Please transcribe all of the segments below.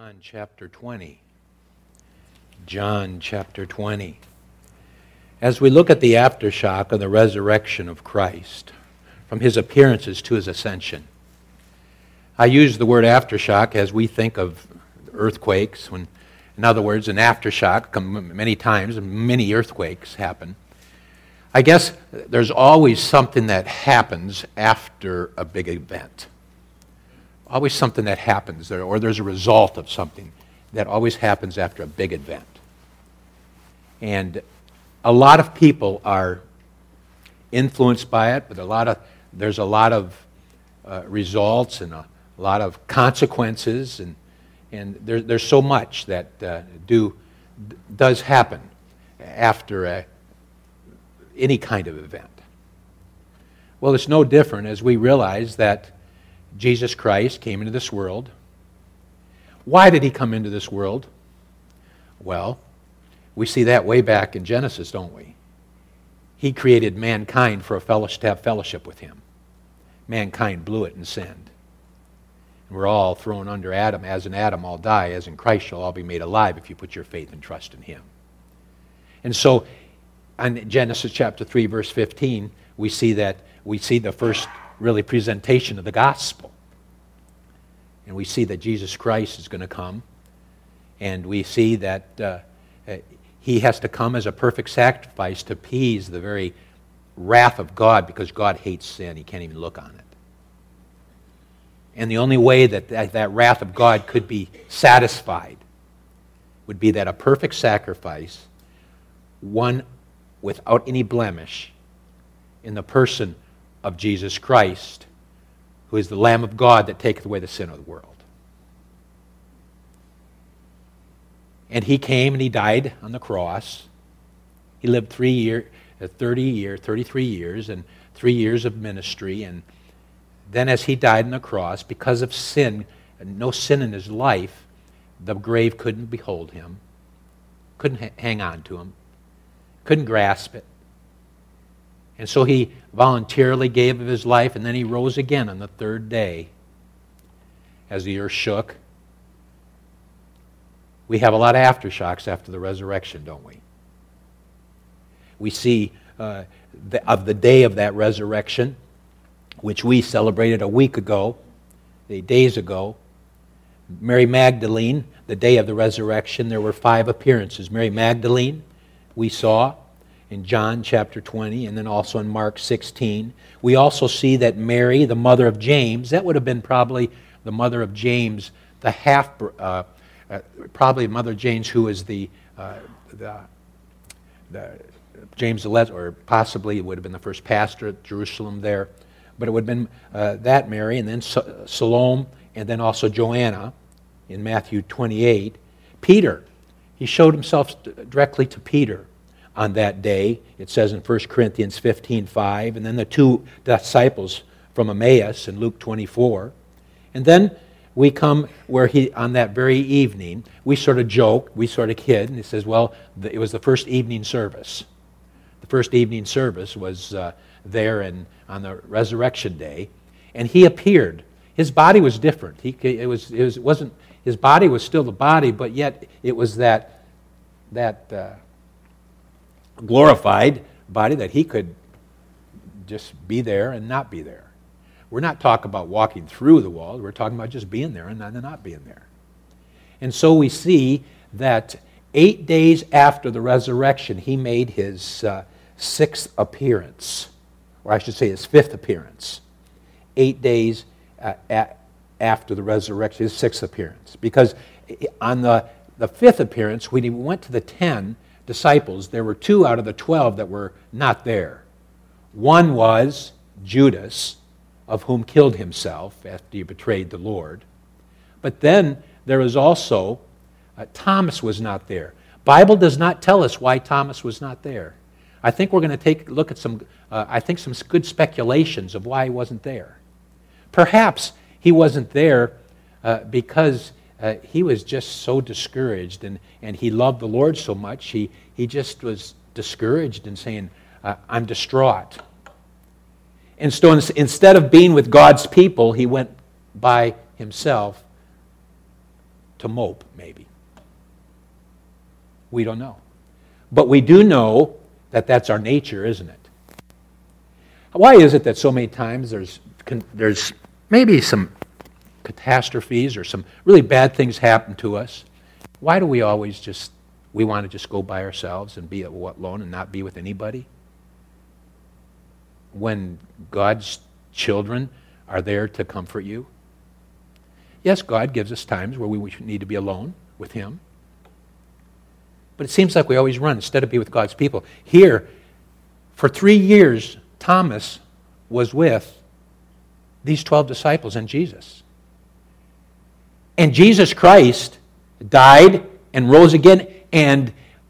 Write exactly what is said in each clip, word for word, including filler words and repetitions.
John chapter twenty. John chapter twenty. As we look at the aftershock of the resurrection of Christ, from his appearances to his ascension, I use the word aftershock as we think of earthquakes. When, in other words, an aftershock, many times, many earthquakes happen. I guess there's always something that happens after a big event. Always something that happens, or there's a result of something that always happens after a big event. And a lot of people are influenced by it, but a lot of there's a lot of uh, results and a lot of consequences, and and there, there's so much that uh, do does happen after a, any kind of event. Well, it's no different as we realize that Jesus Christ came into this world. Why did he come into this world? Well, we see that way back in Genesis, don't we? He created mankind for a fellowship, to have fellowship with him. Mankind blew it and sinned. And we're all thrown under Adam. As in Adam, all die. As in Christ shall all be made alive if you put your faith and trust in him. And so, in Genesis chapter three, verse fifteen, we see that we see the first really presentation of the gospel. And we see that Jesus Christ is going to come. And we see that uh, he has to come as a perfect sacrifice to appease the very wrath of God, because God hates sin. He can't even look on it. And the only way that that, that wrath of God could be satisfied would be that a perfect sacrifice, one without any blemish, in the person of Jesus Christ, who is the Lamb of God that taketh away the sin of the world. And he came and he died on the cross. He lived three year, thirty years, thirty-three years, and three years of ministry. And then as he died on the cross, because of sin, no sin in his life, the grave couldn't behold him, couldn't ha- hang on to him, couldn't grasp it. And so he voluntarily gave of his life, and then he rose again on the third day as the earth shook. We have a lot of aftershocks after the resurrection, don't we? We see uh, the, of the day of that resurrection, which we celebrated a week ago, eight days ago. Mary Magdalene, the day of the resurrection, there were five appearances. Mary Magdalene, we saw in John chapter twenty, and then also in Mark sixteen. We also see that Mary, the mother of James, that would have been probably the mother of James, the half, uh, uh, probably mother James, who is the, uh, the, the James the Less, or possibly it would have been the first pastor at Jerusalem there. But it would have been uh, that Mary, and then Salome, and then also Joanna in Matthew twenty-eight. Peter, he showed himself directly to Peter on that day. It says in First Corinthians fifteen five, and then the two disciples from Emmaus in Luke twenty-four. And then we come where he, on that very evening, we sort of joke, we sort of kid, and he says, well, it was the first evening service. The first evening service was uh, there in, on the resurrection day, and he appeared. His body was different. He, it was, it was, it wasn't, his body was still the body, but yet it was that, that, uh, glorified body that he could just be there and not be there. We're not talking about walking through the walls. We're talking about just being there and not being there. And so we see that eight days after the resurrection, he made his uh, sixth appearance, or I should say his fifth appearance. Eight days uh, at, after the resurrection, his sixth appearance. Because on the, the fifth appearance, when he went to the ten disciples, there were two out of the twelve that were not there. One was Judas, of whom killed himself after he betrayed the Lord. But then there was also, uh, Thomas was not there. Bible does not tell us why Thomas was not there. I think we're going to take a look at some, uh, I think some good speculations of why he wasn't there. Perhaps he wasn't there uh, because Uh, he was just so discouraged, and, and he loved the Lord so much, he, he just was discouraged and saying, uh, I'm distraught. And so instead of being with God's people, he went by himself to mope, maybe. We don't know. But we do know that that's our nature, isn't it? Why is it that so many times there's there's maybe some catastrophes or some really bad things happen to us? Why do we always just, we want to just go by ourselves and be alone and not be with anybody? When God's children are there to comfort you? Yes, God gives us times where we need to be alone with Him. But it seems like we always run instead of be with God's people. Here, for three years, Thomas was with these twelve disciples and Jesus. And Jesus Christ died and rose again, and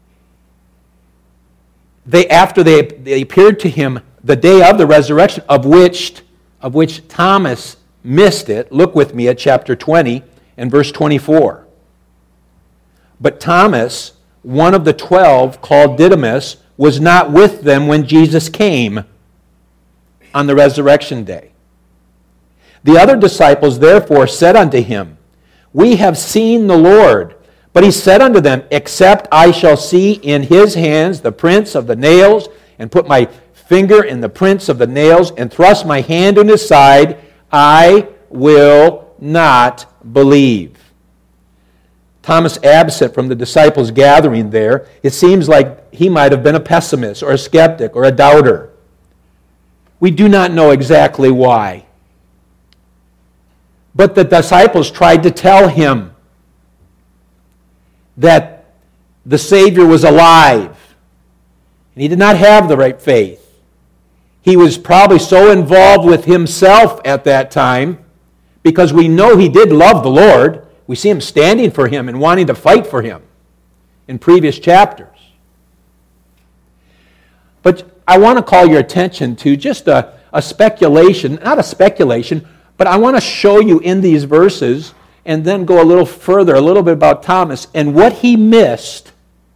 they after they, they appeared to him the day of the resurrection, of which, of which Thomas missed it. Look with me at chapter twenty and verse twenty-four. But Thomas, one of the twelve, called Didymus, was not with them when Jesus came on the resurrection day. The other disciples therefore said unto him, We have seen the Lord. But he said unto them, Except I shall see in his hands the prints of the nails, and put my finger in the prints of the nails, and thrust my hand in his side, I will not believe. Thomas, absent from the disciples' gathering there, it seems like he might have been a pessimist or a skeptic or a doubter. We do not know exactly why. But the disciples tried to tell him that the Savior was alive, and he did not have the right faith. He was probably so involved with himself at that time, because we know he did love the Lord. We see him standing for him and wanting to fight for him in previous chapters. But I want to call your attention to just a, a speculation, not a speculation, but I want to show you in these verses and then go a little further, a little bit about Thomas and what he missed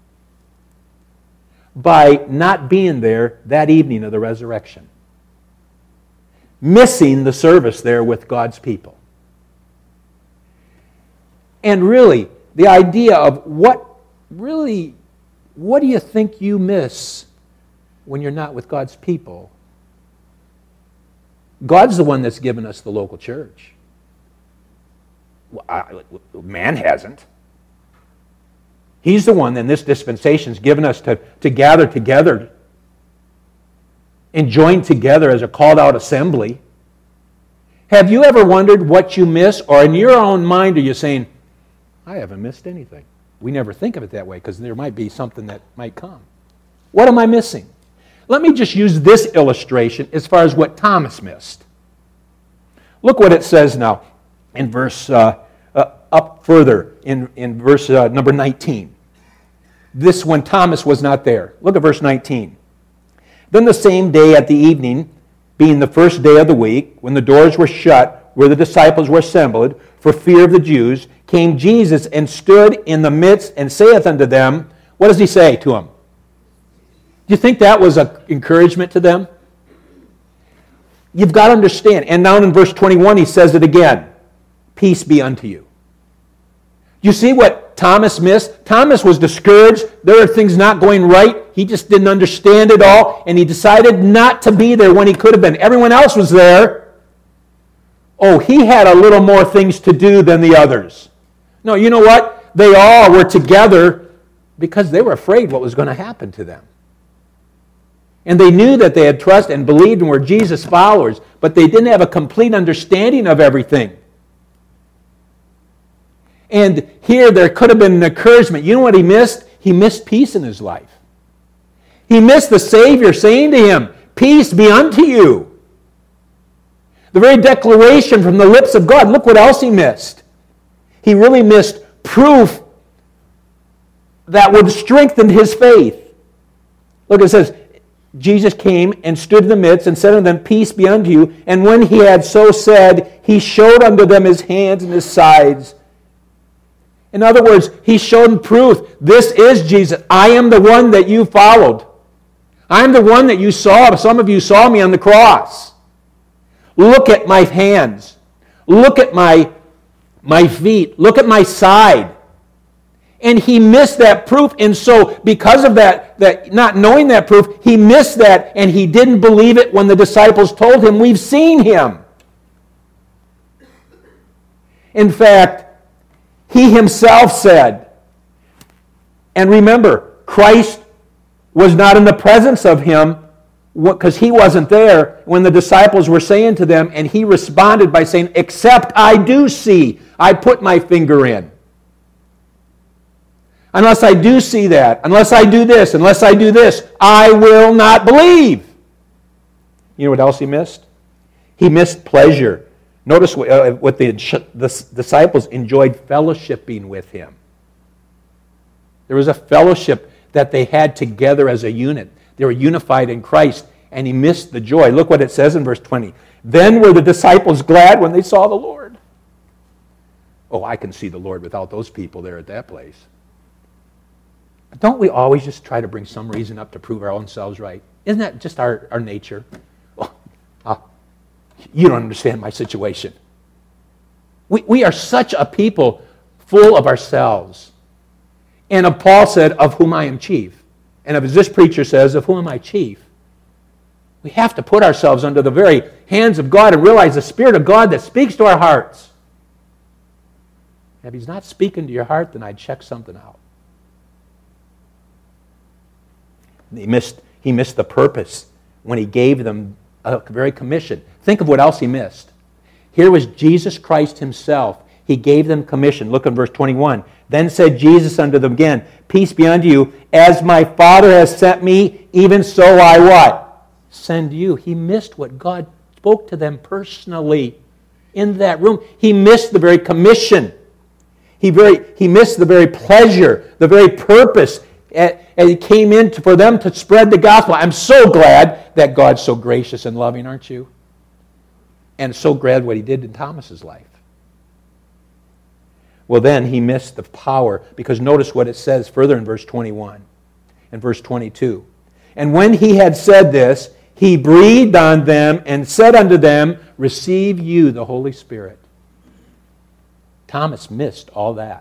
by not being there that evening of the resurrection. Missing the service there with God's people. And really, the idea of what really, what do you think you miss when you're not with God's people? God's the one that's given us the local church. Well, I, man hasn't. He's the one in this dispensation has given us to, to gather together and join together as a called out assembly. Have you ever wondered what you miss? Or in your own mind are you saying, I haven't missed anything? We never think of it that way because there might be something that might come. What am I missing? Let me just use this illustration as far as what Thomas missed. Look what it says now in verse, uh, uh, up further in, in verse uh, number nineteen. This when Thomas was not there. Look at verse nineteen. Then the same day at the evening, being the first day of the week, when the doors were shut, where the disciples were assembled, for fear of the Jews, came Jesus and stood in the midst and saith unto them, what does he say to them? Do you think that was an encouragement to them? You've got to understand. And now in verse twenty-one, he says it again. Peace be unto you. You see what Thomas missed? Thomas was discouraged. There are things not going right. He just didn't understand it all. And he decided not to be there when he could have been. Everyone else was there. Oh, he had a little more things to do than the others. No, you know what? They all were together because they were afraid what was going to happen to them. And they knew that they had trust and believed and were Jesus followers, but they didn't have a complete understanding of everything. And here there could have been an encouragement. You know what he missed? He missed peace in his life. He missed the Savior saying to him, peace be unto you. The very declaration from the lips of God. Look what else he missed. He really missed proof that would strengthen his faith. Look, it says, Jesus came and stood in the midst and said unto them, peace be unto you. And when he had so said, he showed unto them his hands and his sides. In other words, he showed proof. This is Jesus. I am the one that you followed. I'm the one that you saw. Some of you saw me on the cross. Look at my hands. Look at my, my feet. Look at my side. And he missed that proof. And so because of that, that not knowing that proof, he missed that, and he didn't believe it when the disciples told him, we've seen him. In fact, he himself said, and remember, Christ was not in the presence of him because he wasn't there when the disciples were saying to them, and he responded by saying, except I do see, I put my finger in. Unless I do see that, unless I do this, unless I do this, I will not believe. You know what else he missed? He missed pleasure. Notice what the disciples enjoyed fellowshipping with him. There was a fellowship that they had together as a unit. They were unified in Christ, and he missed the joy. Look what it says in verse twenty. Then were the disciples glad when they saw the Lord. Oh, I can see the Lord without those people there at that place. But don't we always just try to bring some reason up to prove our own selves right? Isn't that just our, our nature? Well, uh, you don't understand my situation. We, we are such a people full of ourselves. And of Paul said, of whom I am chief. And of this preacher says, of whom am I chief? We have to put ourselves under the very hands of God and realize the Spirit of God that speaks to our hearts. If he's not speaking to your heart, then I'd check something out. He missed, he missed the purpose when he gave them a very commission. Think of what else he missed. Here was Jesus Christ himself. He gave them commission. Look at verse twenty-one. Then said Jesus unto them again, peace be unto you. As my Father has sent me, even so I what? Send you. He missed what God spoke to them personally in that room. He missed the very commission. He, very, he missed the very pleasure, the very purpose. And he came in to, for them to spread the gospel. I'm so glad that God's so gracious and loving, aren't you? And so glad what he did in Thomas's life. Well, then he missed the power, because notice what it says further in verse twenty-one and verse twenty-two. And when he had said this, he breathed on them and said unto them, receive you the Holy Spirit. Thomas missed all that.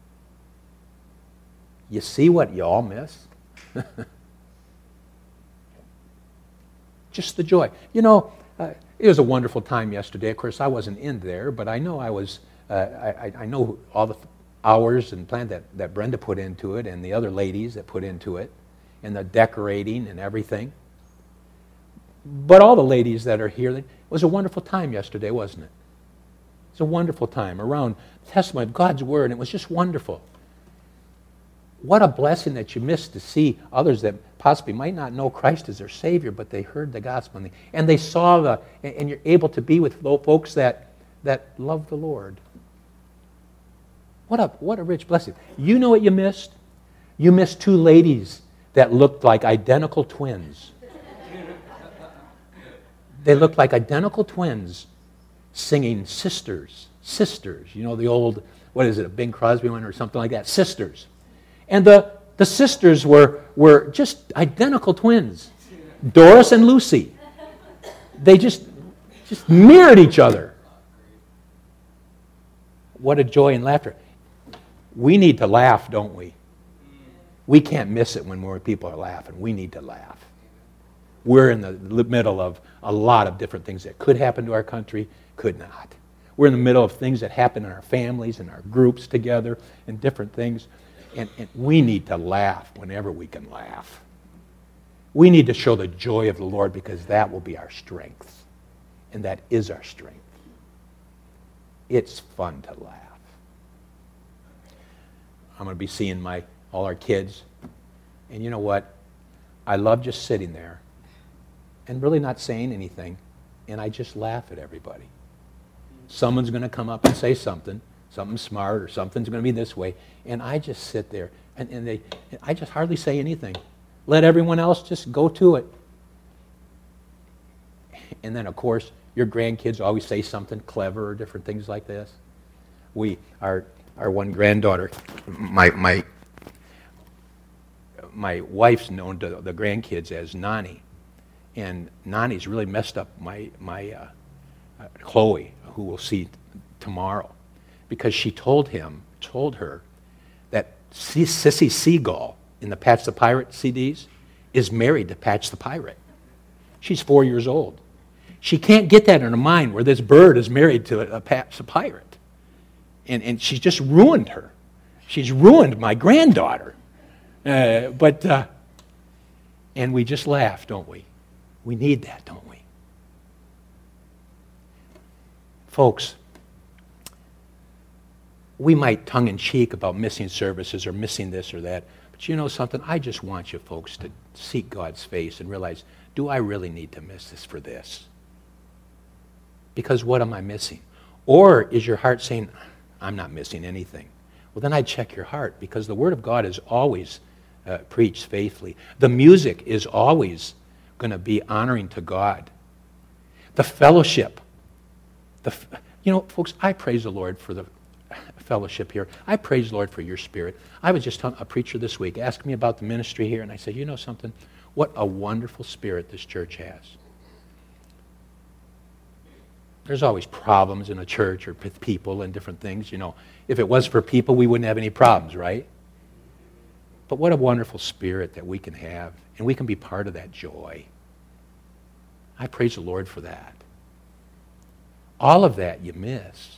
You see what you all miss? Just the joy. You know, uh, it was a wonderful time yesterday. Of course, I wasn't in there, but I know I was. Uh, I, I know all the hours and plan that, that Brenda put into it, and the other ladies that put into it, and the decorating and everything. But all the ladies that are here, it was a wonderful time yesterday, wasn't it? It was a wonderful time around the testimony of God's Word, and it was just wonderful. What a blessing that you missed to see others that possibly might not know Christ as their Savior, but they heard the gospel, and they, and they saw the, and you're able to be with folks that, that love the Lord. What a, what a rich blessing. You know what you missed? You missed two ladies that looked like identical twins. They looked like identical twins singing Sisters, Sisters. You know the old, what is it, a Bing Crosby one or something like that? Sisters. And the, the sisters were, were just identical twins. Doris and Lucy. They just, just mirrored each other. What a joy and laughter. We need to laugh, don't we? We can't miss it when more people are laughing. We need to laugh. We're in the middle of a lot of different things that could happen to our country, could not. We're in the middle of things that happen in our families and our groups together and different things. And, and we need to laugh whenever we can laugh. We need to show the joy of the Lord, because that will be our strength. And that is our strength. It's fun to laugh. I'm going to be seeing my all our kids. And you know what? I love just sitting there and really not saying anything. And I just laugh at everybody. Someone's going to come up and say something. Something smart, or something's going to be this way, and I just sit there, and, and they, I just hardly say anything. Let everyone else just go to it. And then, of course, your grandkids always say something clever or different things like this. We, our, our one granddaughter, my my my wife's known to the grandkids as Nani, and Nani's really messed up my my uh, uh, Chloe, who we'll see t- tomorrow. Because she told him, told her, that Sissy Seagull in the Patch the Pirate C Ds is married to Patch the Pirate. She's four years old. She can't get that in her mind where this bird is married to a, a Patch the Pirate. And, and she's just ruined her. She's ruined my granddaughter. Uh, but, uh, and we just laugh, don't we? We need that, don't we? Folks, we might tongue-in-cheek about missing services or missing this or that, but you know something? I just want you folks to seek God's face and realize, do I really need to miss this for this? Because what am I missing? Or is your heart saying, I'm not missing anything? Well, then I'd check your heart, because the Word of God is always uh, preached faithfully. The music is always going to be honoring to God. The fellowship. The, you know, folks, I praise the Lord for the fellowship here. I praise the Lord for your spirit. I was just telling a preacher this week, asked me about the ministry here, and I said, you know something? What a wonderful spirit this church has. There's always problems in a church or with people and different things, you know. If it was for people, we wouldn't have any problems, right? But what a wonderful spirit that we can have, and we can be part of that joy. I praise the Lord for that. All of that you miss.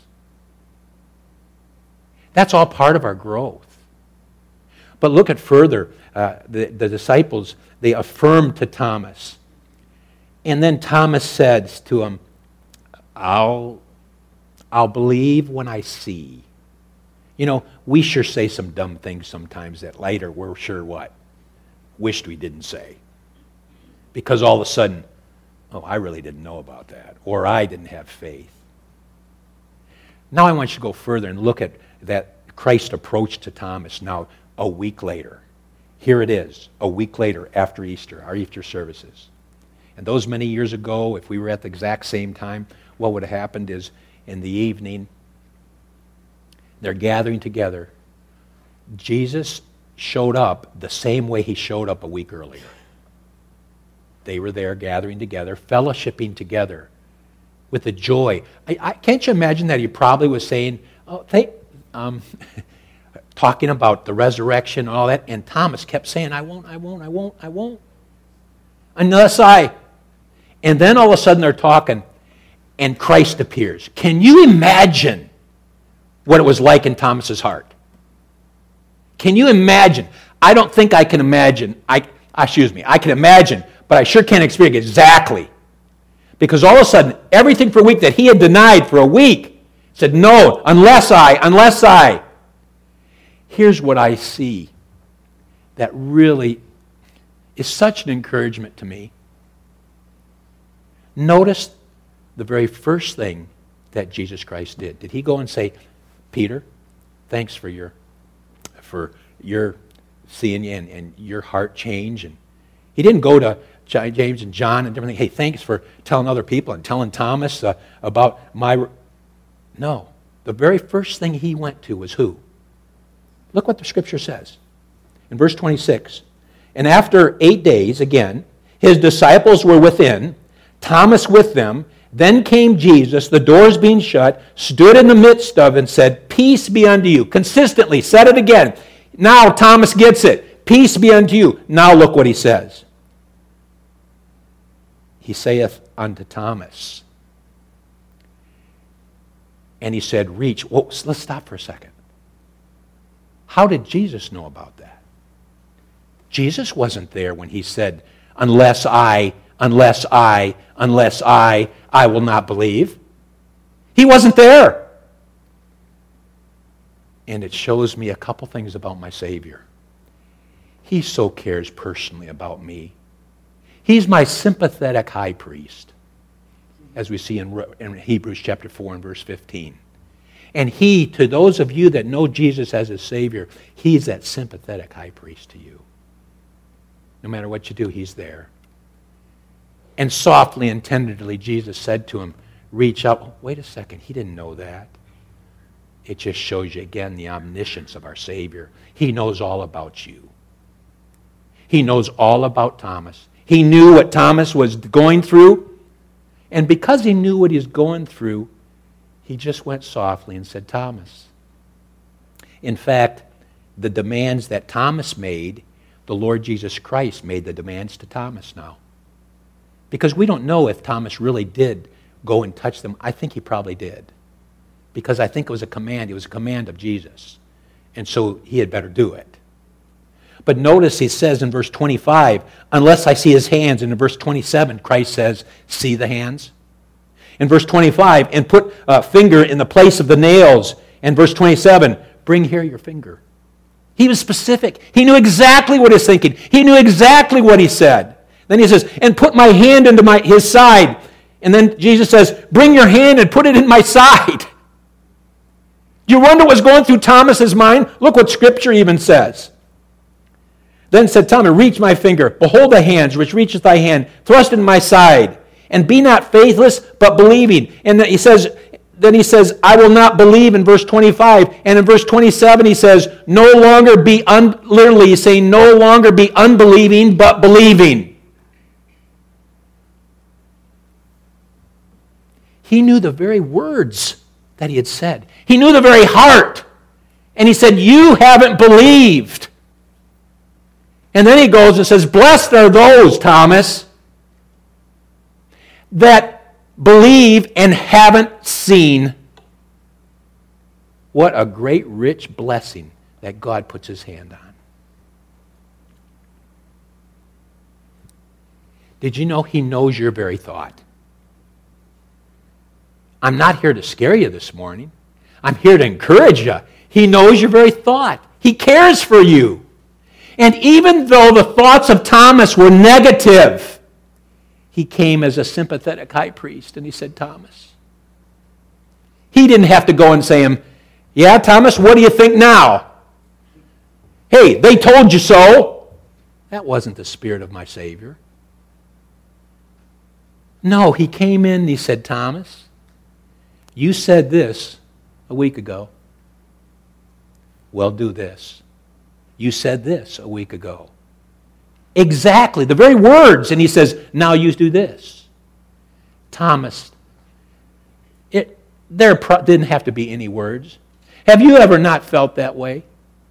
That's all part of our growth. But look at further, uh, the, the disciples, they affirmed to Thomas. And then Thomas says to him, I'll, I'll believe when I see. You know, we sure say some dumb things sometimes that later we're sure what? Wished we didn't say. Because all of a sudden, oh, I really didn't know about that. Or I didn't have faith. Now I want you to go further and look at that Christ approach to Thomas now a week later. Here it is, a week later after Easter, our Easter services. And those many years ago, if we were at the exact same time, what would have happened is in the evening, they're gathering together. Jesus showed up the same way he showed up a week earlier. They were there gathering together, fellowshipping together with the joy. I, I, can't you imagine that he probably was saying, oh, they, um, talking about the resurrection and all that, and Thomas kept saying, I won't, I won't, I won't, I won't. Unless I. And then all of a sudden they're talking, and Christ appears. Can you imagine what it was like in Thomas's heart? Can you imagine? I don't think I can imagine. I excuse me. I can imagine, but I sure can't experience exactly. Because all of a sudden, everything for a week that he had denied for a week, said, no, unless I, unless I. Here's what I see that really is such an encouragement to me. Notice the very first thing that Jesus Christ did. Did he go and say, Peter, thanks for your for your seeing you and, and your heart change? And he didn't go to James and John and different things. Hey, thanks for telling other people and telling Thomas uh, about my... No. The very first thing he went to was who? Look what the scripture says. In verse twenty-six, and after eight days, again, his disciples were within, Thomas with them. Then came Jesus, the doors being shut, stood in the midst of and said, peace be unto you. Consistently, said it again. Now Thomas gets it. Peace be unto you. Now look what he says. He saith unto Thomas. And he said, reach. Whoa, let's stop for a second. How did Jesus know about that? Jesus wasn't there when he said, unless I, unless I, unless I, I will not believe. He wasn't there. And it shows me a couple things about my Savior. He so cares personally about me. He's my sympathetic high priest, as we see in, in Hebrews chapter four and verse fifteen. And he, to those of you that know Jesus as his Savior, he's that sympathetic high priest to you. No matter what you do, he's there. And softly and tenderly, Jesus said to him, reach out. Oh, wait a second, he didn't know that. It just shows you again the omniscience of our Savior. He knows all about you. He knows all about Thomas. He knew what Thomas was going through. And because he knew what he was going through, he just went softly and said, Thomas. In fact, the demands that Thomas made, the Lord Jesus Christ made the demands to Thomas now. Because we don't know if Thomas really did go and touch them. I think he probably did. Because I think it was a command. It was a command of Jesus. And so he had better do it. But notice he says in verse twenty-five, unless I see his hands. And in verse twenty-seven, Christ says, see the hands. In verse twenty-five, and put a finger in the place of the nails. And verse twenty-seven, bring here your finger. He was specific. He knew exactly what he's thinking. He knew exactly what he said. Then he says, and put my hand into my his side. And then Jesus says, bring your hand and put it in my side. Do you wonder what's going through Thomas's mind? Look what Scripture even says. Then said Thomas, reach my finger. Behold the hands which reacheth thy hand. Thrust in my side. And be not faithless, but believing. And then he says, then he says, I will not believe in verse twenty-five. And in verse twenty-seven he says, no longer be, un- literally he's saying, no longer be unbelieving, but believing. He knew the very words that he had said. He knew the very heart. And he said, you haven't believed. And then he goes and says, blessed are those, Thomas, that believe and haven't seen. What a great, rich blessing that God puts his hand on. Did you know he knows your very thought? I'm not here to scare you this morning. I'm here to encourage you. He knows your very thought. He cares for you. And even though the thoughts of Thomas were negative, he came as a sympathetic high priest and he said, Thomas. He didn't have to go and say him, yeah, Thomas, what do you think now? Hey, they told you so. That wasn't the spirit of my Savior. No, he came in and he said, Thomas, you said this a week ago. Well, do this. You said this a week ago. Exactly, the very words. And he says, now you do this. Thomas, it, there pro- didn't have to be any words. Have you ever not felt that way?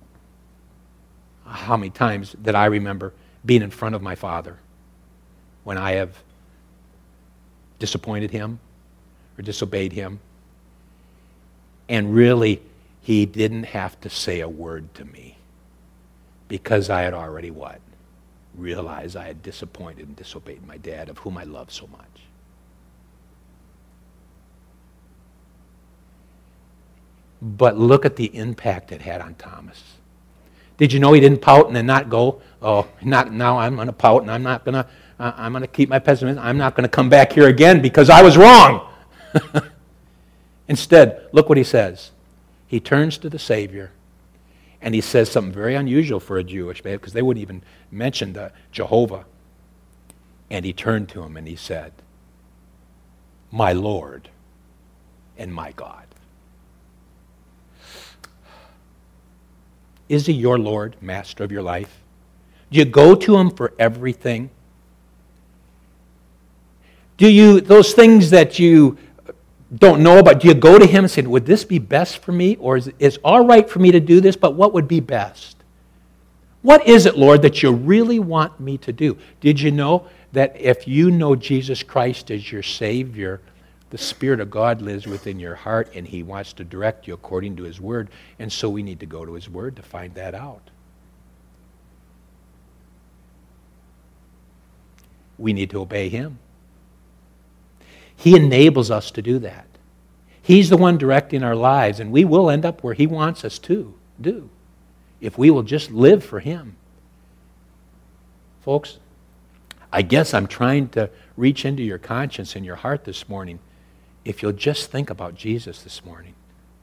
How many times did I remember being in front of my Father when I have disappointed him or disobeyed him? And really, he didn't have to say a word to me because I had already what? Realized I had disappointed and disobeyed my dad, of whom I love so much. But look at the impact it had on Thomas. Did you know he didn't pout and then not go, oh, not now I'm going to pout and I'm not going to, uh, I'm going to keep my pessimism. I'm not going to come back here again because I was wrong. Instead, look what he says. He turns to the Savior and he says something very unusual for a Jewish man because they wouldn't even mention the Jehovah. And he turned to him and he said, my Lord and my God. Is he your Lord, master of your life? Do you go to him for everything? Do you, those things that you don't know about, do you go to him and say, would this be best for me? Or is it all right for me to do this, but what would be best? What is it, Lord, that you really want me to do? Did you know that if you know Jesus Christ as your Savior, the Spirit of God lives within your heart and he wants to direct you according to his word. And so we need to go to his word to find that out. We need to obey him. He enables us to do that. He's the one directing our lives, and we will end up where he wants us to do if we will just live for him. Folks, I guess I'm trying to reach into your conscience and your heart this morning. If you'll just think about Jesus this morning.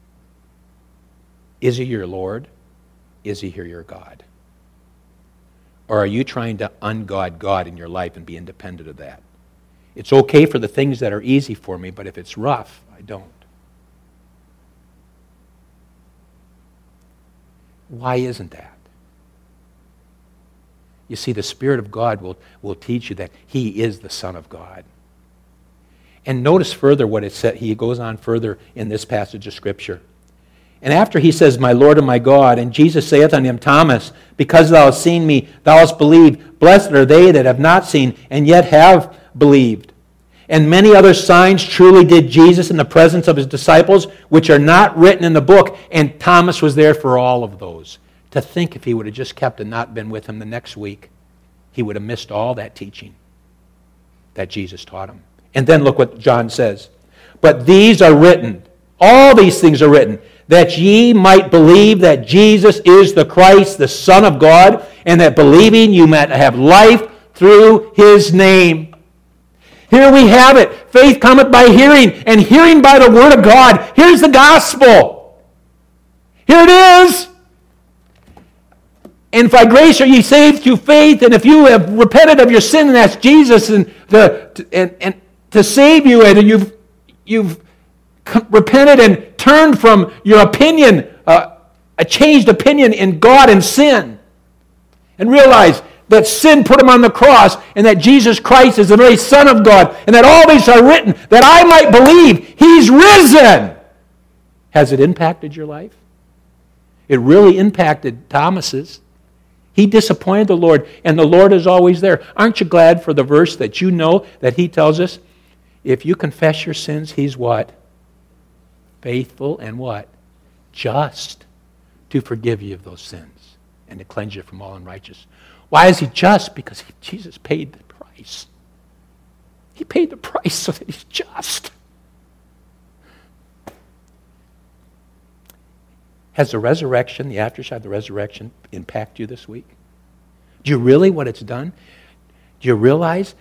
Is he your Lord? Is he your God? Or are you trying to ungod God in your life and be independent of that? It's okay for the things that are easy for me, but if it's rough, I don't. Why isn't that? You see, the Spirit of God will, will teach you that he is the Son of God. And notice further what it said. He goes on further in this passage of Scripture. And after he says, my Lord and my God, and Jesus saith unto him, Thomas, because thou hast seen me, thou hast believed. Blessed are they that have not seen, and yet have believed. And many other signs truly did Jesus in the presence of his disciples, which are not written in the book. And Thomas was there for all of those. To think if he would have just kept and not been with him the next week, he would have missed all that teaching that Jesus taught him. And then look what John says. But these are written, all these things are written, that ye might believe that Jesus is the Christ, the Son of God, and that believing you might have life through his name. Here we have it. Faith cometh by hearing, and hearing by the word of God. Here's the gospel. Here it is. And by grace are ye saved through faith, and if you have repented of your sin and asked Jesus and to, and, and to save you, and you've you've repented and turned from your opinion, uh, a changed opinion in God and sin, and realized that sin put him on the cross, and that Jesus Christ is the very Son of God, and that all these are written, that I might believe he's risen. Has it impacted your life? It really impacted Thomas's. He disappointed the Lord, and the Lord is always there. Aren't you glad for the verse that you know that he tells us, if you confess your sins, he's what? Faithful and what? Just to forgive you of those sins and to cleanse you from all unrighteousness. Why is he just? Because he, Jesus paid the price. He paid the price so that he's just. Has the resurrection, the aftershock of the resurrection, impact you this week? Do you really what it's done? Do you realize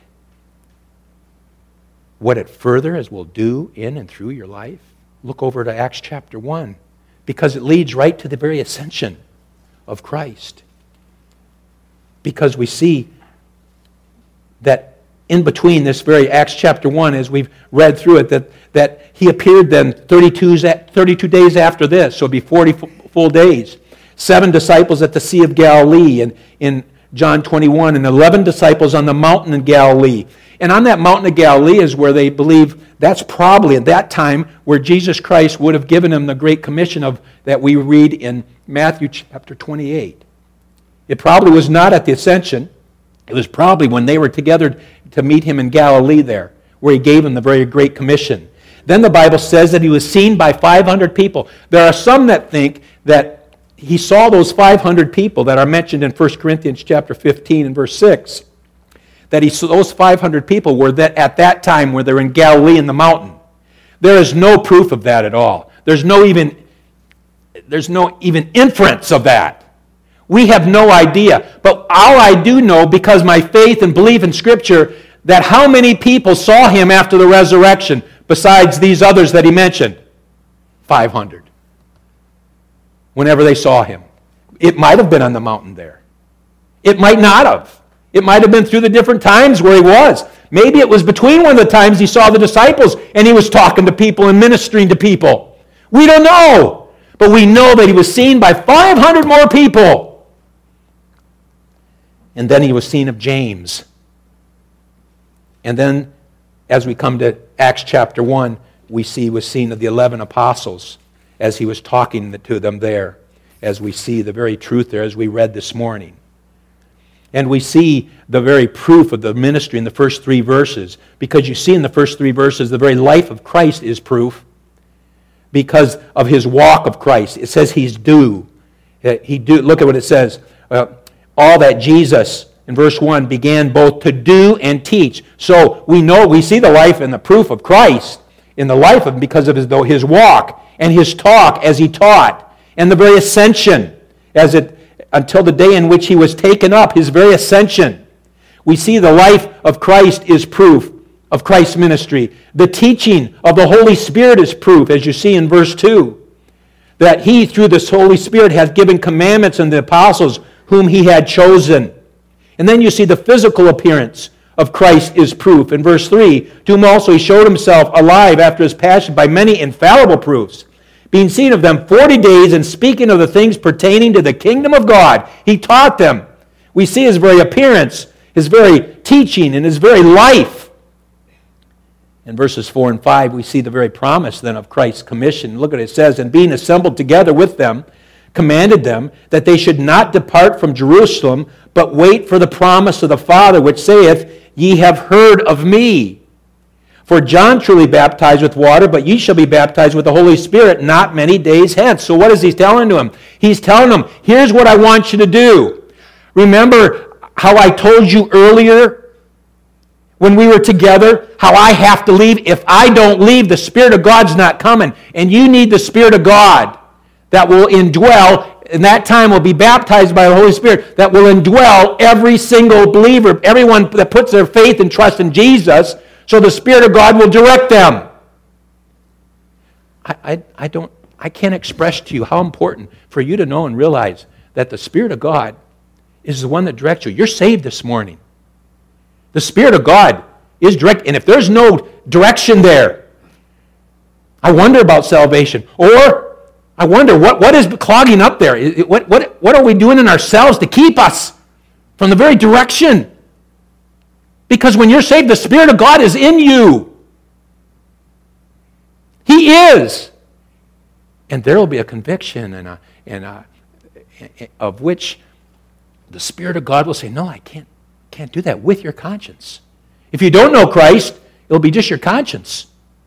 what it further as will do in and through your life? Look over to Acts chapter one, because it leads right to the very ascension of Christ. Because we see that in between this very Acts chapter one, as we've read through it, that, that he appeared then thirty-two, thirty-two days after this, so it'd be forty full days. Seven disciples at the Sea of Galilee in, in John twenty-one, and eleven disciples on the mountain in Galilee. And on that mountain of Galilee is where they believe that's probably at that time where Jesus Christ would have given them the Great Commission of that we read in Matthew chapter twenty-eight. It probably was not at the ascension. It was probably when they were together to meet him in Galilee there, where he gave them the very Great Commission. Then the Bible says that he was seen by five hundred people. There are some that think that he saw those five hundred people that are mentioned in First Corinthians chapter fifteen and verse six. That he saw those five hundred people were that at that time where they're in Galilee in the mountain. There is no proof of that at all. There's no even there's no even inference of that. We have no idea. But all I do know, because my faith and belief in Scripture, that how many people saw him after the resurrection besides these others that he mentioned? five hundred. Whenever they saw him. It might have been on the mountain there. It might not have. It might have been through the different times where he was. Maybe it was between one of the times he saw the disciples and he was talking to people and ministering to people. We don't know. But we know that he was seen by five hundred more people. And then he was seen of James. And then, as we come to Acts chapter one, we see he was seen of the eleven apostles as he was talking to them there, as we see the very truth there, as we read this morning. And we see the very proof of the ministry in the first three verses, because you see in the first three verses the very life of Christ is proof because of his walk of Christ. It says he's due. He do. Look at what it says. Uh, all that Jesus, in verse one, began both to do and teach. So we know, we see the life and the proof of Christ in the life of him because of his, his walk and his talk as he taught, and the very ascension as it until the day in which he was taken up, his very ascension. We see the life of Christ is proof of Christ's ministry. The teaching of the Holy Spirit is proof, as you see in verse two, that he, through this Holy Spirit, has given commandments unto the apostles whom he had chosen. And then you see the physical appearance of Christ is proof. In verse three, to whom also he showed himself alive after his passion by many infallible proofs, being seen of them forty days and speaking of the things pertaining to the kingdom of God. He taught them. We see his very appearance, his very teaching, and his very life. In verses four and five, we see the very promise then of Christ's commission. Look at it, it says, and being assembled together with them, commanded them that they should not depart from Jerusalem, but wait for the promise of the Father, which saith, ye have heard of me. For John truly baptized with water, but ye shall be baptized with the Holy Spirit not many days hence. So what is he telling to him? He's telling them, here's what I want you to do. Remember how I told you earlier when we were together, how I have to leave? If I don't leave, the Spirit of God's not coming. And you need the Spirit of God that will indwell, and that time will be baptized by the Holy Spirit, that will indwell every single believer, everyone that puts their faith and trust in Jesus, so the Spirit of God will direct them. I, I, I don't, I can't express to you how important for you to know and realize that the Spirit of God is the one that directs you. You're saved this morning. The Spirit of God is direct, and if there's no direction there, I wonder about salvation. Or I wonder what, what is clogging up there. What, what, what are we doing in ourselves to keep us from the very direction? Because when you're saved, the Spirit of God is in you. He is. And there will be a conviction and a, and a, of which the Spirit of God will say, no, I can't. Can't do that with your conscience. If you don't know Christ, it'll be just your conscience.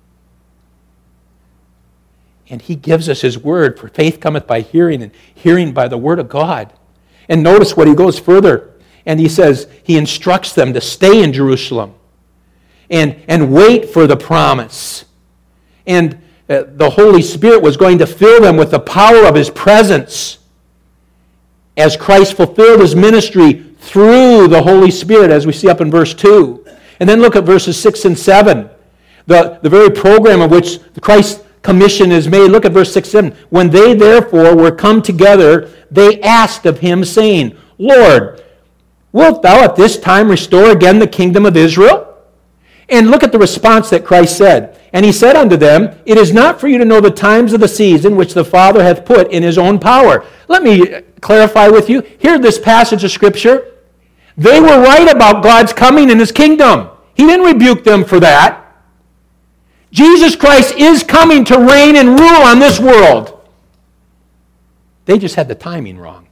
And he gives us his word, for faith cometh by hearing, and hearing by the word of God. And notice what he goes further, and he says, he instructs them to stay in Jerusalem and, and wait for the promise. And uh, the Holy Spirit was going to fill them with the power of his presence as Christ fulfilled his ministry through the Holy Spirit, as we see up in verse two. And then look at verses six and seven. The, the very program of which Christ's commission is made. Look at verse six and seven. When they therefore were come together, they asked of him, saying, Lord, wilt thou at this time restore again the kingdom of Israel? And look at the response that Christ said. And he said unto them, it is not for you to know the times of the season which the Father hath put in his own power. Let me clarify with you. Hear this passage of Scripture. They were right about God's coming in his kingdom. He didn't rebuke them for that. Jesus Christ is coming to reign and rule on this world. They just had the timing wrong.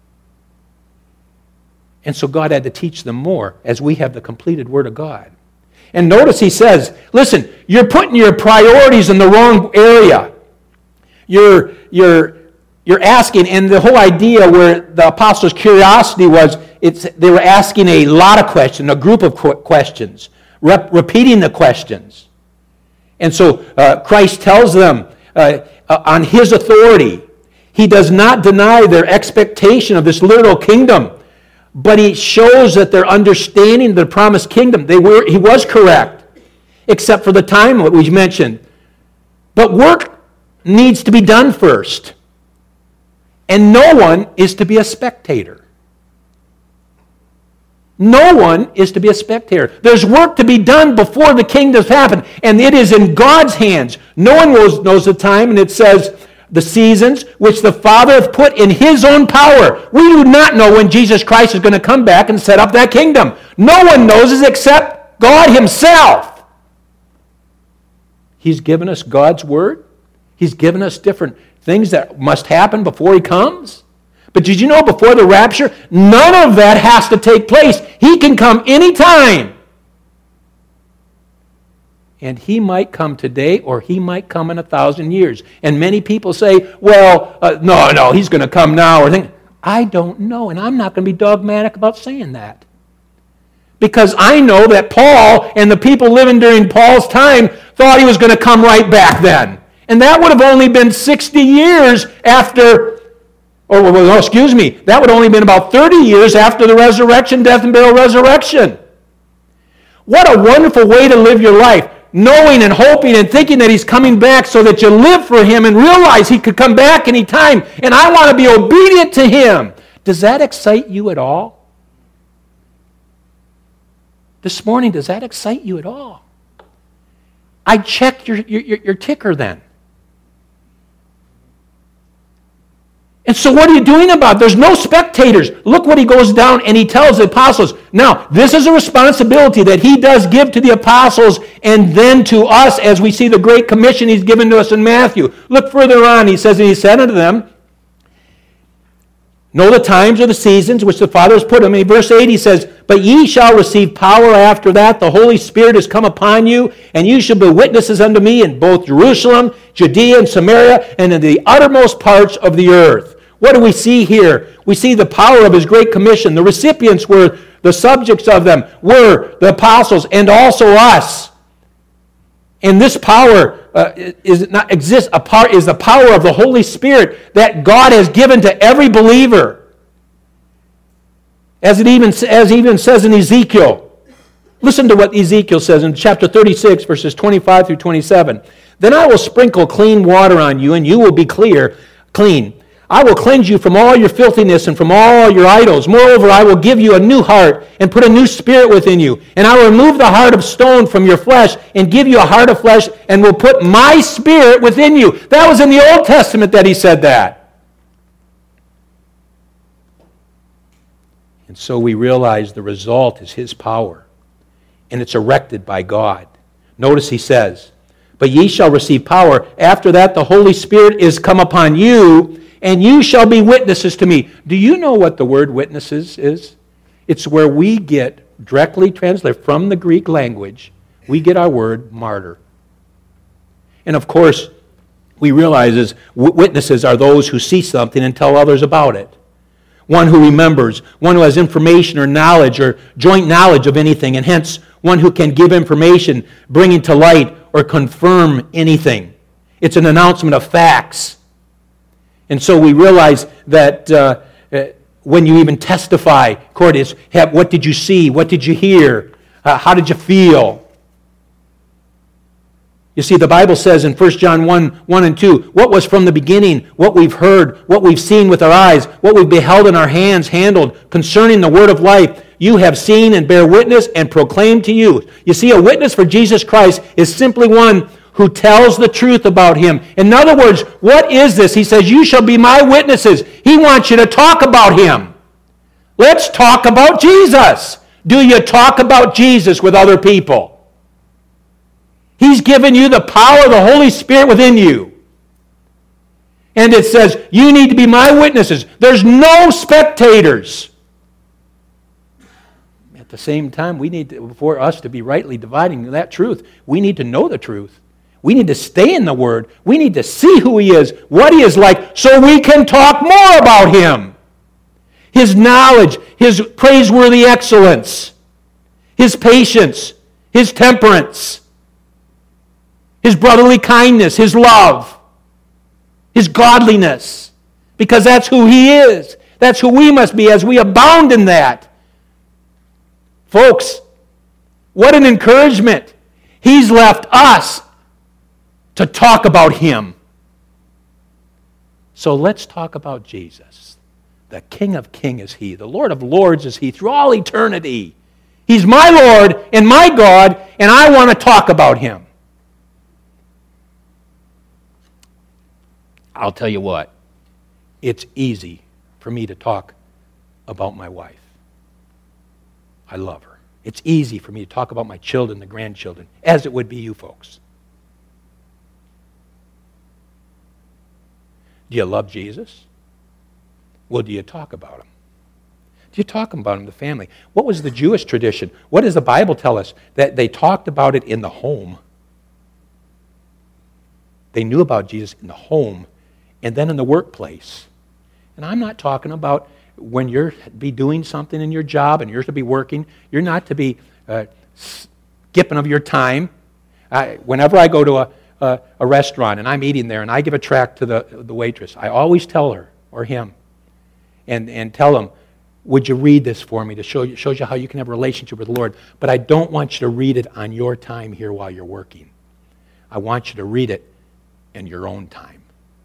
And so God had to teach them more as we have the completed Word of God. And notice he says, listen, you're putting your priorities in the wrong area. You're, you're, you're asking, and the whole idea where the apostles' curiosity was, it's, they were asking a lot of questions, a group of questions, rep, repeating the questions. And so uh, Christ tells them uh, uh, on his authority, he does not deny their expectation of this literal kingdom, but he shows that their understanding of the promised kingdom, they were, he was correct, except for the time that we mentioned. But work needs to be done first. And no one is to be a spectator. No one is to be a spectator. There's work to be done before the kingdoms happen, and it is in God's hands. No one knows, knows the time, and it says the seasons which the Father hath put in his own power. We do not know when Jesus Christ is going to come back and set up that kingdom. No one knows it except God himself. He's given us God's word. He's given us different things that must happen before he comes. But did you know before the rapture, none of that has to take place. He can come anytime. And he might come today, or he might come in a thousand years. And many people say, well, uh, no, no, he's going to come now. Or think, I don't know, and I'm not going to be dogmatic about saying that. Because I know that Paul and the people living during Paul's time thought he was going to come right back then. And that would have only been sixty years after, or well, excuse me, that would have only been about thirty years after the resurrection, death and burial, resurrection. What a wonderful way to live your life, knowing and hoping and thinking that he's coming back so that you live for him and realize he could come back anytime, and I want to be obedient to him. Does that excite you at all? This morning, does that excite you at all? I checked your, your, your ticker then. And so what are you doing about it? There's no spectators. Look what he goes down and he tells the apostles. Now, this is a responsibility that he does give to the apostles and then to us as we see the Great Commission he's given to us in Matthew. Look further on. He says, and he said unto them, know the times or the seasons which the Father has put in me. Verse eight, he says, but ye shall receive power after that. The Holy Spirit is come upon you, and you shall be witnesses unto me in both Jerusalem, Judea, and Samaria, and in the uttermost parts of the earth. What do we see here? We see the power of his Great Commission. The recipients were, the subjects of them were the apostles and also us. And this power uh, is not exists. A part is the power of the Holy Spirit that God has given to every believer. As it even as it even says in Ezekiel. Listen to what Ezekiel says in chapter thirty-six, verses twenty-five through twenty-seven. Then I will sprinkle clean water on you, and you will be clear, clean. I will cleanse you from all your filthiness and from all your idols. Moreover, I will give you a new heart and put a new spirit within you. And I will remove the heart of stone from your flesh and give you a heart of flesh and will put my spirit within you. That was in the Old Testament that he said that. And so we realize the result is his power. And it's erected by God. Notice he says, but ye shall receive power. After that, the Holy Spirit is come upon you, and you shall be witnesses to me. Do you know what the word witnesses is? It's where we get, directly translated from the Greek language, we get our word martyr. And of course, we realize is witnesses are those who see something and tell others about it. One who remembers, one who has information or knowledge or joint knowledge of anything, and hence one who can give information, bringing to light or confirm anything. It's an announcement of facts. And so we realize that uh, uh, when you even testify, court is, have, what did you see? What did you hear? Uh, how did you feel? You see, the Bible says in First John one, one and two, what was from the beginning, what we've heard, what we've seen with our eyes, what we've beheld in our hands handled concerning the word of life, you have seen and bear witness and proclaim to you. You see, a witness for Jesus Christ is simply one who tells the truth about him. In other words, what is this? He says, you shall be my witnesses. He wants you to talk about him. Let's talk about Jesus. Do you talk about Jesus with other people? He's given you the power of the Holy Spirit within you. And it says, you need to be my witnesses. There's no spectators. At the same time, we need to, for us to be rightly dividing that truth, we need to know the truth. We need to stay in the Word. We need to see who he is, what he is like, so we can talk more about him. His knowledge, his praiseworthy excellence, his patience, his temperance, his brotherly kindness, his love, his godliness, because that's who he is. That's who we must be as we abound in that. Folks, what an encouragement. He's left us to talk about him. So let's talk about Jesus. The King of Kings is he. The Lord of Lords is he through all eternity. He's my Lord and my God, and I want to talk about him. I'll tell you what, it's easy for me to talk about my wife. I love her. It's easy for me to talk about my children, the grandchildren, as it would be you folks. Do you love Jesus? Well, do you talk about him? Do you talk about him in the family? What was the Jewish tradition? What does the Bible tell us? That they talked about it in the home. They knew about Jesus in the home and then in the workplace. And I'm not talking about when you're be doing something in your job and you're to be working. You're not to be uh, skipping of your time. I, whenever I go to a A, a restaurant and I'm eating there and I give a tract to the, the waitress, I always tell her or him and, and tell him, would you read this for me to show you, shows you how you can have a relationship with the Lord, but I don't want you to read it on your time here while you're working. I want you to read it in your own time.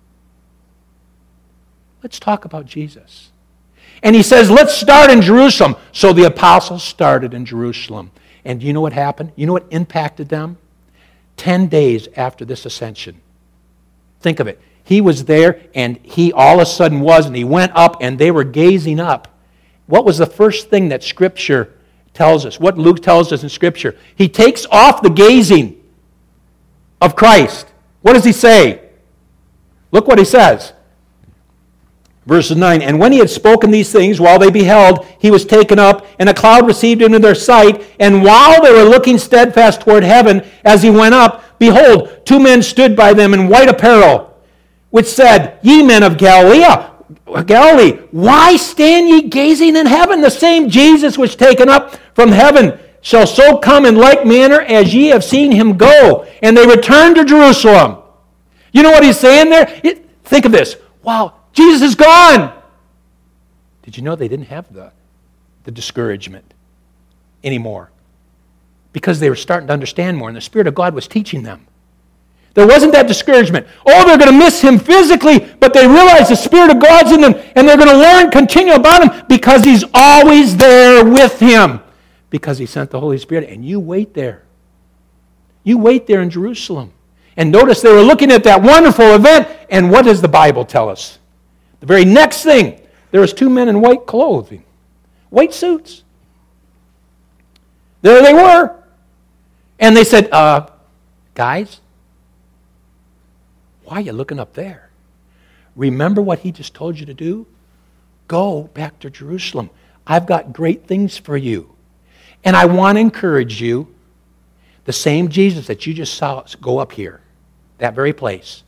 Let's talk about Jesus. And he says, let's start in Jerusalem. So the apostles started in Jerusalem. And do you know what happened? You know what impacted them? Ten days after this ascension. Think of it. He was there, and he all of a sudden was, and he went up, and they were gazing up. What was the first thing that Scripture tells us? What Luke tells us in Scripture? He takes off the gazing of Christ. What does he say? Look what he says. Verse nine, and when he had spoken these things, while they beheld, he was taken up, and a cloud received him in their sight. And while they were looking steadfast toward heaven as he went up, behold, two men stood by them in white apparel, which said, Ye men of Galilee, Galilee, why stand ye gazing in heaven? The same Jesus which taken up from heaven shall so come in like manner as ye have seen him go. And they returned to Jerusalem. You know what he's saying there? It, think of this. Wow, Jesus is gone. Did you know they didn't have the, the discouragement anymore? Because they were starting to understand more, and the Spirit of God was teaching them. There wasn't that discouragement. Oh, they're going to miss him physically, but they realize the Spirit of God's in them, and they're going to learn, continue about him, because he's always there with him. Because he sent the Holy Spirit, and you wait there. You wait there in Jerusalem. And notice they were looking at that wonderful event, and what does the Bible tell us? The very next thing, there was two men in white clothing, white suits. There they were. And they said, uh, guys, why are you looking up there? Remember what he just told you to do? Go back to Jerusalem. I've got great things for you. And I want to encourage you, the same Jesus that you just saw go up here, that very place,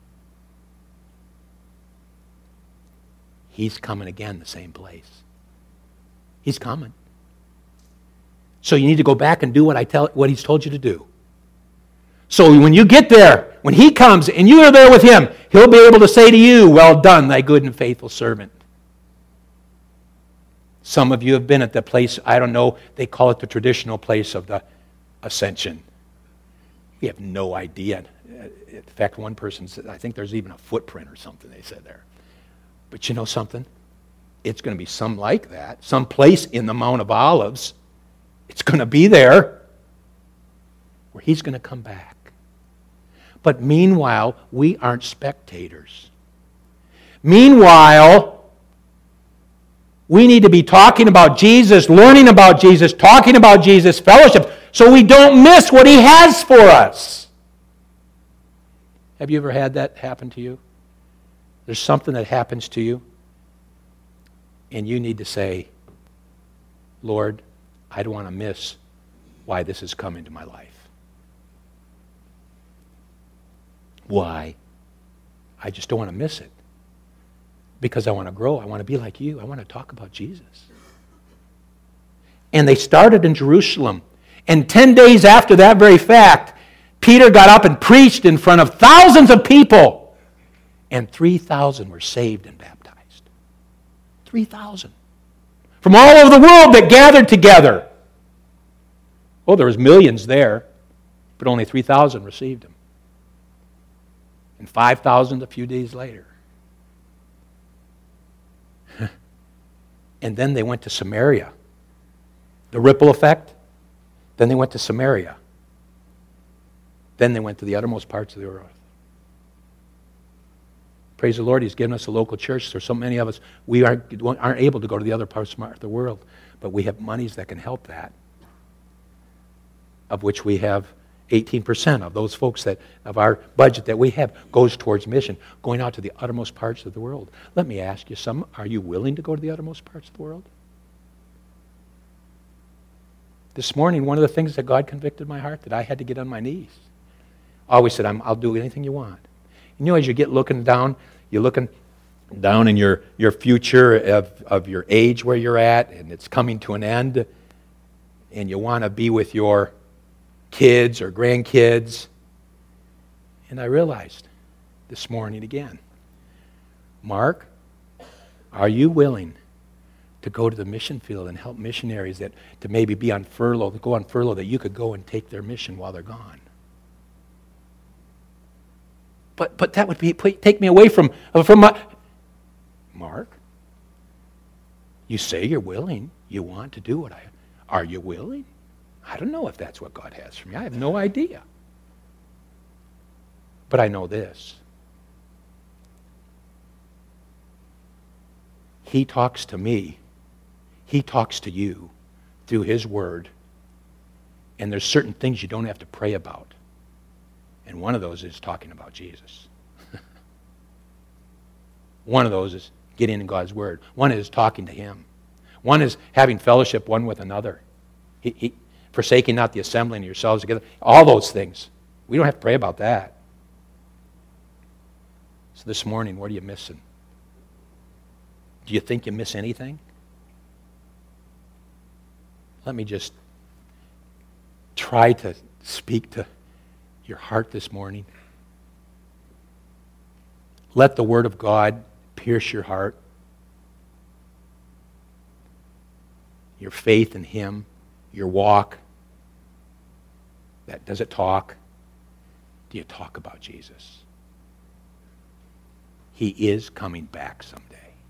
he's coming again, the same place. He's coming. So you need to go back and do what I tell, what he's told you to do. So when you get there, when he comes and you are there with him, he'll be able to say to you, well done, thy good and faithful servant. Some of you have been at the place, I don't know, they call it the traditional place of the ascension. You have no idea. In fact, one person said, I think there's even a footprint or something they said there. But you know something? It's going to be some like that, some place in the Mount of Olives. It's going to be there where he's going to come back. But meanwhile, we aren't spectators. Meanwhile, we need to be talking about Jesus, learning about Jesus, talking about Jesus, fellowship, so we don't miss what he has for us. Have you ever had that happen to you? There's something that happens to you, and you need to say, Lord, I don't want to miss why this has come into my life. Why? I just don't want to miss it. Because I want to grow. I want to be like you. I want to talk about Jesus. And they started in Jerusalem. And ten days after that very fact, Peter got up and preached in front of thousands of people. And three thousand were saved and baptized. three thousand. From all over the world that gathered together. Oh, there was millions there, but only three thousand received him. And five thousand a few days later. And then they went to Samaria. The ripple effect. Then they went to Samaria. Then they went to the uttermost parts of the earth. Praise the Lord, he's given us a local church. There's so many of us, we aren't, aren't able to go to the other parts of the world. But we have monies that can help that. Of which we have eighteen percent of those folks that, of our budget that we have, goes towards mission, going out to the uttermost parts of the world. Let me ask you some, are you willing to go to the uttermost parts of the world? This morning, one of the things that God convicted my heart, that I had to get on my knees. I always said, I'm, I'll do anything you want. You know, as you get looking down, you're looking down in your, your future of, of your age where you're at, and it's coming to an end, and you want to be with your kids or grandkids. And I realized this morning again, Mark, are you willing to go to the mission field and help missionaries that to maybe be on furlough, to go on furlough, that you could go and take their mission while they're gone? But but that would be take me away from from my Mark. You say you're willing, you want to do what I are you willing? I don't know if that's what God has for me. I have no idea. But I know this. He talks to me. He talks to you through His Word. And there's certain things you don't have to pray about. And one of those is talking about Jesus. One of those is getting in God's Word. One is talking to Him. One is having fellowship one with another. He, he, forsaking not the assembling of yourselves together. All those things. We don't have to pray about that. So this morning, what are you missing? Do you think you miss anything? Let me just try to speak to your heart this morning. Let the Word of God pierce your heart. Your faith in Him, your walk. That, does it talk? Do you talk about Jesus? He is coming back someday.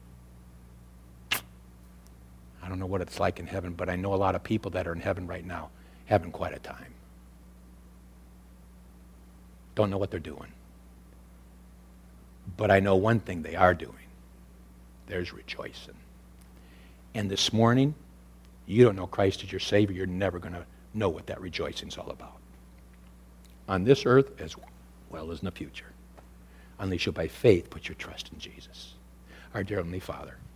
I don't know what it's like in heaven, but I know a lot of people that are in heaven right now having quite a time. Don't know what they're doing. But I know one thing they are doing. There's rejoicing. And this morning, you don't know Christ as your Savior, you're never going to know what that rejoicing is all about. On this earth as well as in the future. Unless you by faith put your trust in Jesus. Our dear Heavenly Father,